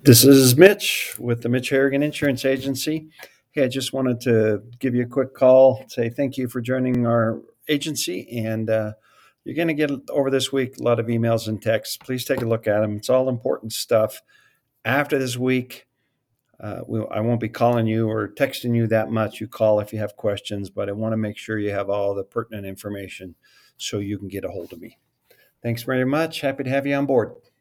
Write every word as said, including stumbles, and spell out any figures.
This is Mitch with the Mitch Harrigan Insurance Agency. Hey, I just wanted to give you a quick call, say thank you for joining our agency. And uh, you're going to get over this week a lot of emails and texts. Please take a look at them. It's all important stuff. After this week, uh, we'll, I won't be calling you or texting you that much. You call if you have questions, but I want to make sure you have all the pertinent information so you can get a hold of me. Thanks very much. Happy to have you on board.